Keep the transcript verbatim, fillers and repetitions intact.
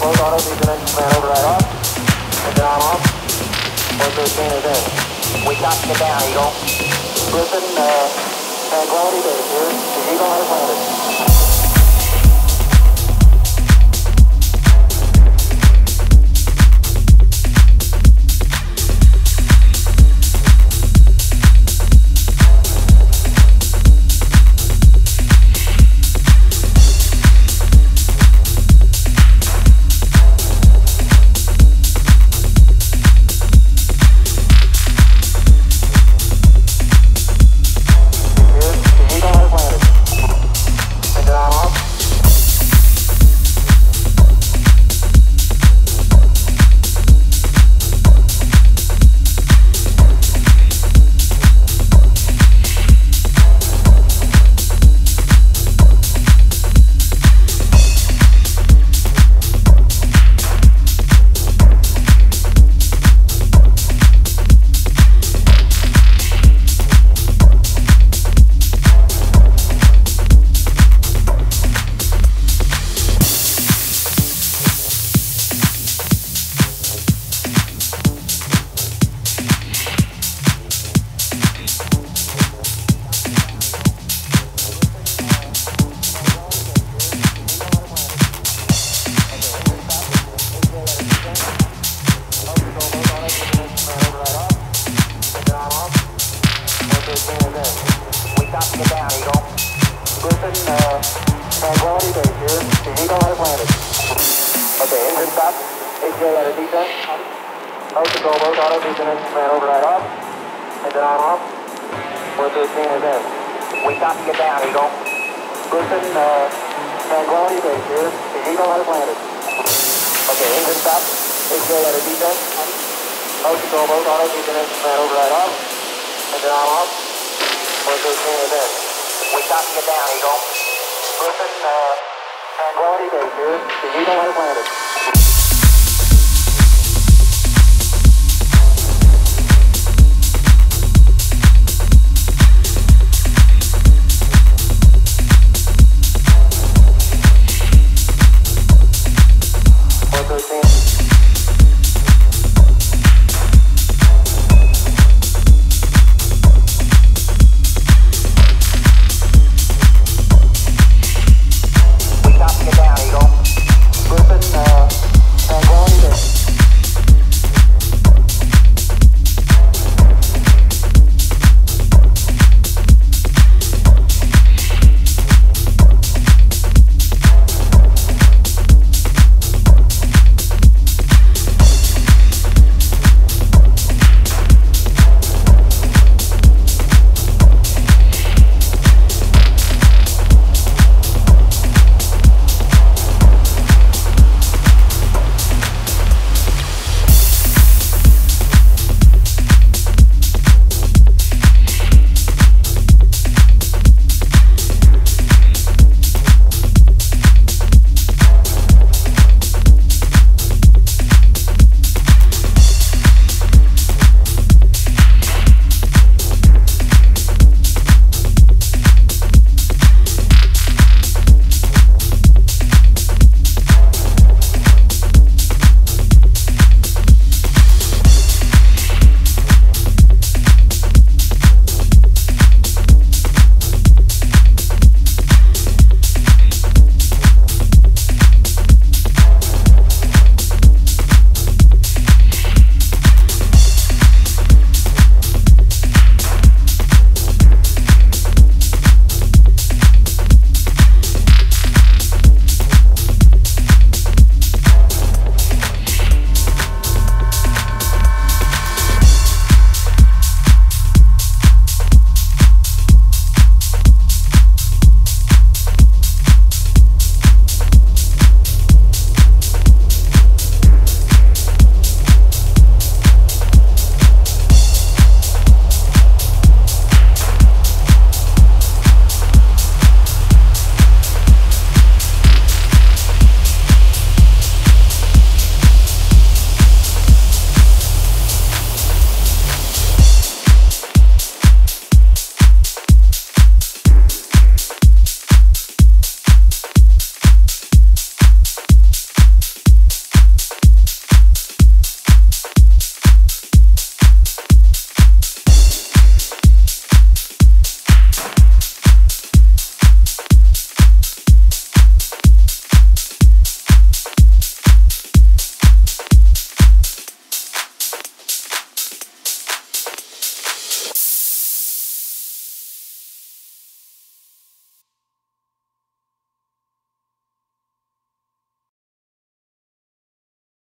both auto diesel engine man over right off. Engine on off. one thirteen is in. We copy it down, Eagle. Griffin, uh, Tranquility Base here. The Eagle has landed. Tranquility Base here. The Eagle has landed. Okay, engine stop. A J at a descent. Host to go both auto descent engine man over right off. Engine on off. one thirteen is in. We copy it down, Eagle. Griffin, uh, Tranquility Base here. The Eagle has landed. Okay, engine stop. A J at a descent. Host to go both auto descent engine man over right off. Engine on off. one thirteen is in. We copy it down, Eagle. Griffin, uh, Tranquility Base here. The Eagle has landed.